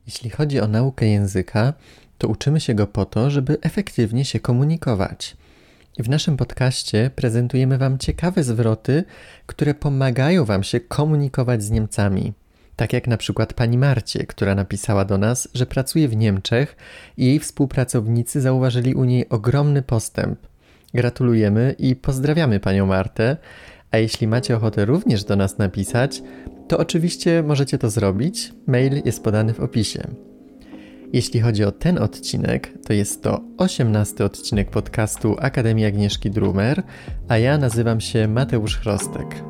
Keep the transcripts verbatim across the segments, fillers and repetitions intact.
Jeśli chodzi o naukę języka, to uczymy się go po to, żeby efektywnie się komunikować. I w naszym podcaście prezentujemy Wam ciekawe zwroty, które pomagają Wam się komunikować z Niemcami. Tak jak na przykład pani Marcie, która napisała do nas, że pracuje w Niemczech i jej współpracownicy zauważyli u niej ogromny postęp. Gratulujemy i pozdrawiamy panią Martę, a jeśli macie ochotę również do nas napisać, to oczywiście możecie to zrobić, mail jest podany w opisie. Jeśli chodzi o ten odcinek, to jest to osiemnasty odcinek podcastu Akademii Agnieszki Drumer, a ja nazywam się Mateusz Chrostek.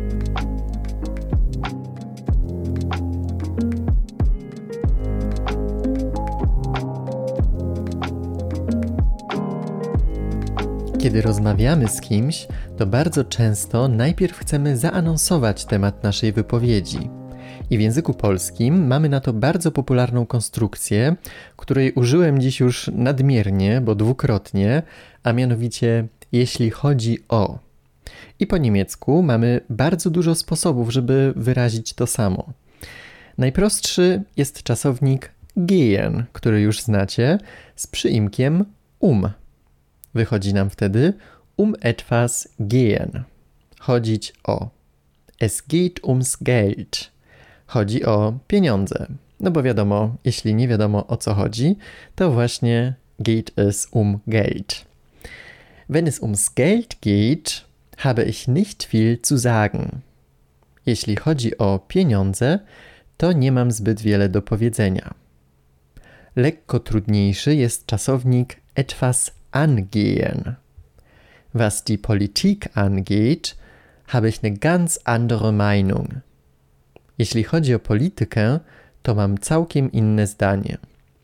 Kiedy rozmawiamy z kimś, to bardzo często najpierw chcemy zaanonsować temat naszej wypowiedzi. I w języku polskim mamy na to bardzo popularną konstrukcję, której użyłem dziś już nadmiernie, bo dwukrotnie, a mianowicie jeśli chodzi o. I po niemiecku mamy bardzo dużo sposobów, żeby wyrazić to samo. Najprostszy jest czasownik gehen, który już znacie, z przyimkiem um. Wychodzi nam wtedy um etwas gehen. Chodzić o. Es geht ums Geld. Chodzi o pieniądze. No bo wiadomo, jeśli nie wiadomo o co chodzi, to właśnie geht es um Geld. Wenn es ums Geld geht, habe ich nicht viel zu sagen. Jeśli chodzi o pieniądze, to nie mam zbyt wiele do powiedzenia. Lekko trudniejszy jest czasownik etwas angehen. Was die Politik angeht, habe ich eine ganz andere Meinung. Jeśli chodzi o politykę, to mam całkiem inne zdanie.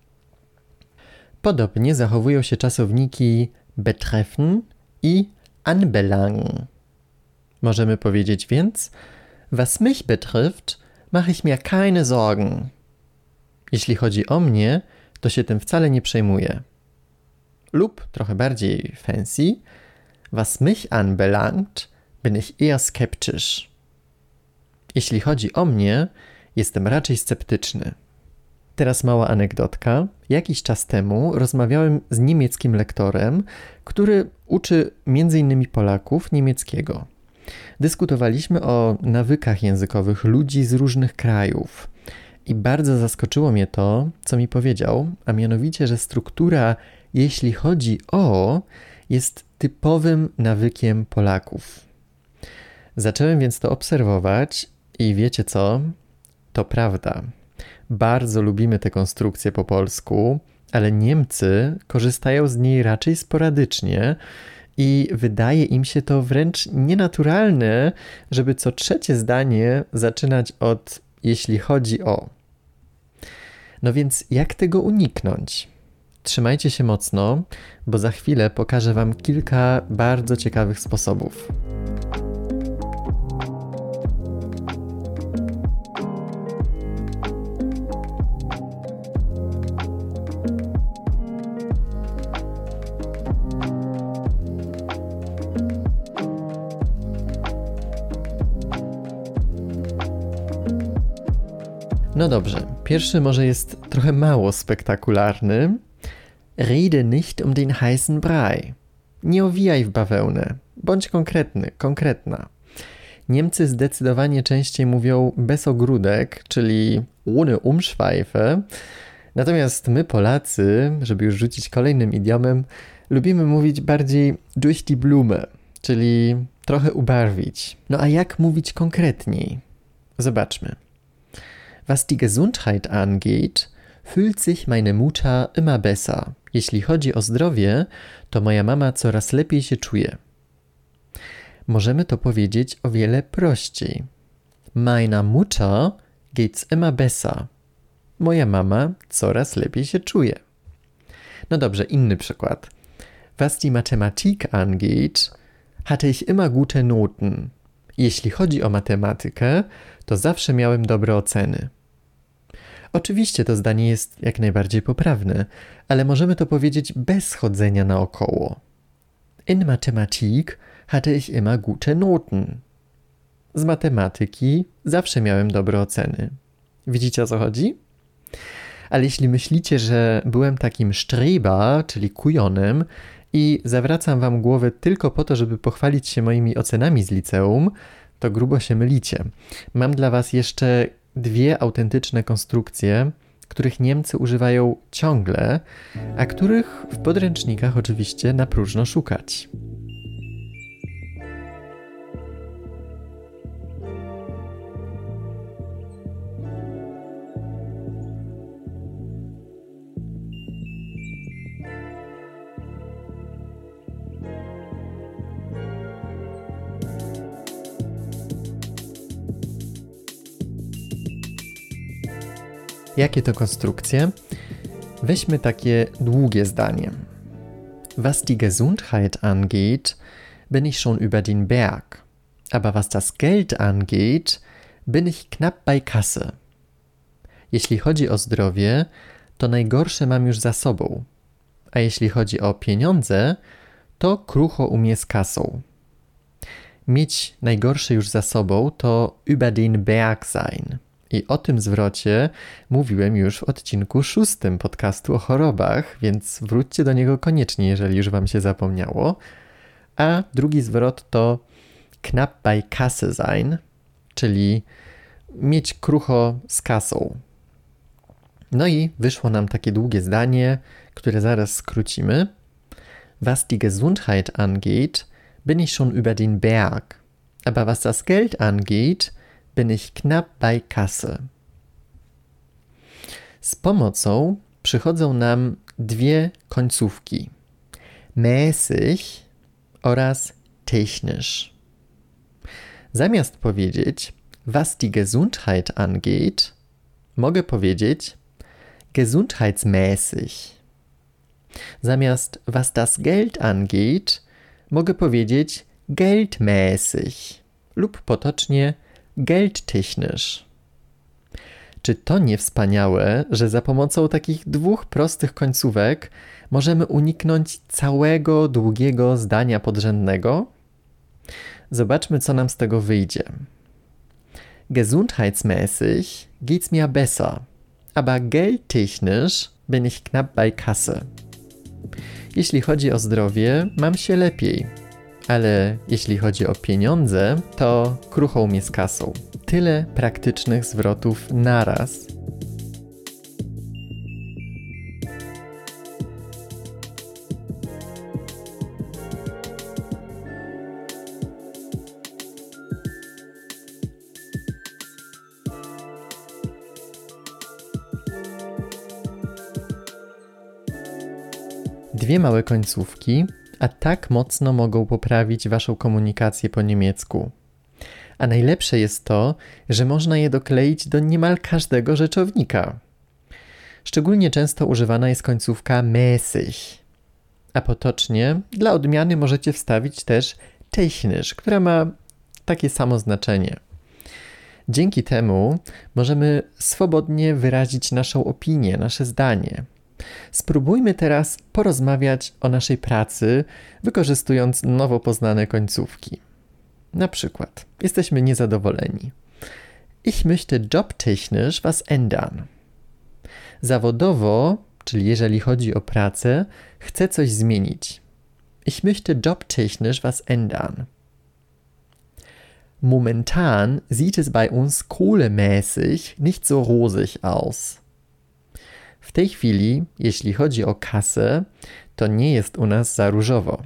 Podobnie zachowują się czasowniki betreffen i anbelangen. Możemy powiedzieć więc, was mich betrifft, mache ich mir keine Sorgen. Jeśli chodzi o mnie, to się tym wcale nie przejmuję. Lub trochę bardziej fancy, was mich anbelangt, bin ich eher skeptisch. Jeśli chodzi o mnie, jestem raczej sceptyczny. Teraz mała anegdotka. Jakiś czas temu rozmawiałem z niemieckim lektorem, który uczy między innymi Polaków niemieckiego. Dyskutowaliśmy o nawykach językowych ludzi z różnych krajów. I bardzo zaskoczyło mnie to, co mi powiedział, a mianowicie, że struktura jeśli chodzi o jest typowym nawykiem Polaków. Zacząłem więc to obserwować i wiecie co? To prawda. Bardzo lubimy tę konstrukcję po polsku, ale Niemcy korzystają z niej raczej sporadycznie i wydaje im się to wręcz nienaturalne, żeby co trzecie zdanie zaczynać od jeśli chodzi o. No więc jak tego uniknąć? Trzymajcie się mocno, bo za chwilę pokażę Wam kilka bardzo ciekawych sposobów. No dobrze, pierwszy może jest trochę mało spektakularny. Rede nicht um den heißen Brei. Nie owijaj w bawełnę. Bądź konkretny, konkretna. Niemcy zdecydowanie częściej mówią bez ogródek, czyli ohne Umschweife. Natomiast my Polacy, żeby już rzucić kolejnym idiomem, lubimy mówić bardziej durch die Blume, czyli trochę ubarwić. No a jak mówić konkretniej? Zobaczmy. Was die Gesundheit angeht, fühlt sich meine Mutter immer besser. Jeśli chodzi o zdrowie, to moja mama coraz lepiej się czuje. Możemy to powiedzieć o wiele prościej. Meiner Mutter geht's immer besser. Moja mama coraz lepiej się czuje. No dobrze, inny przykład. Was die Mathematik angeht, hatte ich immer gute Noten. Jeśli chodzi o matematykę, to zawsze miałem dobre oceny. Oczywiście to zdanie jest jak najbardziej poprawne, ale możemy to powiedzieć bez chodzenia naokoło. In Mathematik hatte ich immer gute Noten. Z matematyki zawsze miałem dobre oceny. Widzicie, o co chodzi? Ale jeśli myślicie, że byłem takim Streber, czyli kujonem i zawracam wam głowę tylko po to, żeby pochwalić się moimi ocenami z liceum, to grubo się mylicie. Mam dla was jeszcze dwie autentyczne konstrukcje, których Niemcy używają ciągle, a których w podręcznikach oczywiście na próżno szukać. Jakie to konstrukcje? Weźmy takie długie zdanie. Was die Gesundheit angeht, bin ich schon über den Berg. Aber was das Geld angeht, bin ich knapp bei Kasse. Jeśli chodzi o zdrowie, to najgorsze mam już za sobą. A jeśli chodzi o pieniądze, to krucho u mnie z kasą. Mieć najgorsze już za sobą to über den Berg sein. I o tym zwrocie mówiłem już w odcinku szóstym podcastu o chorobach, więc wróćcie do niego koniecznie, jeżeli już wam się zapomniało. A drugi zwrot to knapp bei Kasse sein, czyli mieć krucho z kasą. No i wyszło nam takie długie zdanie, które zaraz skrócimy. Was die Gesundheit angeht, bin ich schon über den Berg. Aber was das Geld angeht, bin ich knapp bei Kasse. Z pomocą przychodzą nam dwie końcówki. Mäßig oraz technisch. Zamiast powiedzieć, was die Gesundheit angeht, mogę powiedzieć gesundheitsmäßig. Zamiast was das Geld angeht, mogę powiedzieć geldmäßig lub potocznie geldtechnisch. Czy to nie wspaniałe, że za pomocą takich dwóch prostych końcówek możemy uniknąć całego długiego zdania podrzędnego? Zobaczmy, co nam z tego wyjdzie. Gesundheitsmäßig geht's mir besser, aber geldtechnisch bin ich knapp bei Kasse. Jeśli chodzi o zdrowie, mam się lepiej, ale jeśli chodzi o pieniądze, to krucho mnie z kasą. Tyle praktycznych zwrotów naraz. Dwie małe końcówki, a tak mocno mogą poprawić waszą komunikację po niemiecku. A najlepsze jest to, że można je dokleić do niemal każdego rzeczownika. Szczególnie często używana jest końcówka mäßig. A potocznie, dla odmiany możecie wstawić też technisch, która ma takie samo znaczenie. Dzięki temu możemy swobodnie wyrazić naszą opinię, nasze zdanie. Spróbujmy teraz porozmawiać o naszej pracy, wykorzystując nowo poznane końcówki. Na przykład, jesteśmy niezadowoleni. Ich möchte jobtechnisch was ändern. Zawodowo, czyli jeżeli chodzi o pracę, chcę coś zmienić. Ich möchte jobtechnisch was ändern. Momentan sieht es bei uns kohlemäßig nicht so rosig aus. W tej chwili, jeśli chodzi o kasę, to nie jest u nas za różowo.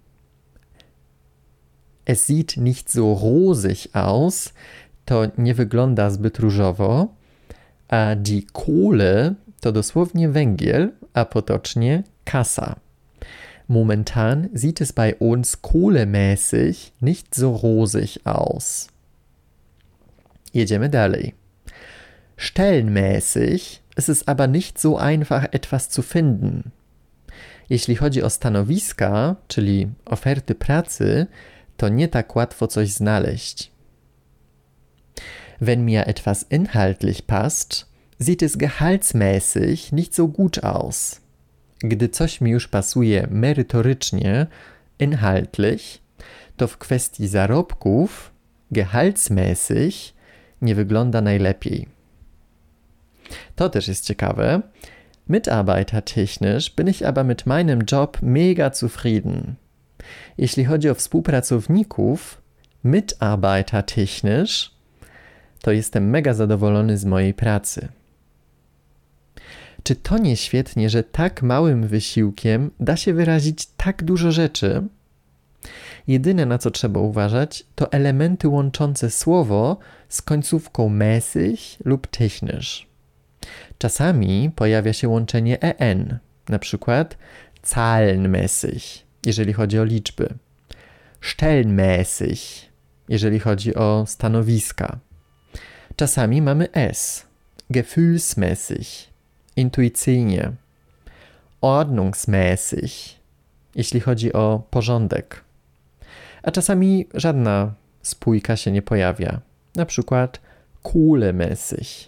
Es sieht nicht so rosig aus, to nie wygląda zbyt różowo, a die Kohle to dosłownie węgiel, a potocznie kasa. Momentan sieht es bei uns kohlemäßig nicht so rosig aus. Jedziemy dalej. Stellenmäßig ist es aber nicht so einfach, etwas zu finden. Jeśli chodzi o stanowiska, czyli oferty pracy, to nie tak łatwo coś znaleźć. Wenn mir etwas inhaltlich passt, sieht es gehaltsmäßig nicht so gut aus. Gdy coś mi już pasuje merytorycznie, inhaltlich, to w kwestii zarobków, gehaltsmäßig, nie wygląda najlepiej. To też jest ciekawe. Mitarbeitertechnisch bin ich aber mit meinem Job mega zufrieden. Jeśli chodzi o współpracowników, mitarbeitertechnisch, to jestem mega zadowolony z mojej pracy. Czy to nie świetnie, że tak małym wysiłkiem da się wyrazić tak dużo rzeczy? Jedyne, na co trzeba uważać, to elementy łączące słowo z końcówką mäßig lub technisch. Czasami pojawia się łączenie en, na przykład zahlenmäßig, jeżeli chodzi o liczby, stellenmäßig, jeżeli chodzi o stanowiska. Czasami mamy s, gefühlsmäßig, intuicyjnie, ordnungsmäßig, jeśli chodzi o porządek. A czasami żadna spójka się nie pojawia, na przykład kohlemäßig.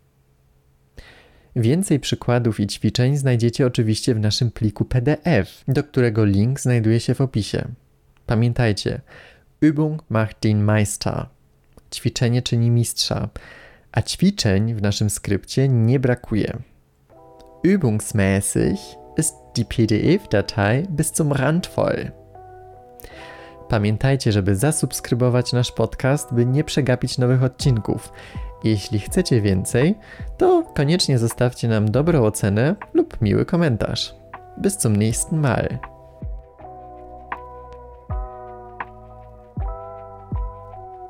Więcej przykładów i ćwiczeń znajdziecie oczywiście w naszym pliku P D F, do którego link znajduje się w opisie. Pamiętajcie, Übung macht den Meister. Ćwiczenie czyni mistrza, a ćwiczeń w naszym skrypcie nie brakuje. Übungsmäßig ist die P D F-Datei bis zum Rand voll. Pamiętajcie, żeby zasubskrybować nasz podcast, by nie przegapić nowych odcinków. Jeśli chcecie więcej, to koniecznie zostawcie nam dobrą ocenę lub miły komentarz. Bis zum nächsten Mal.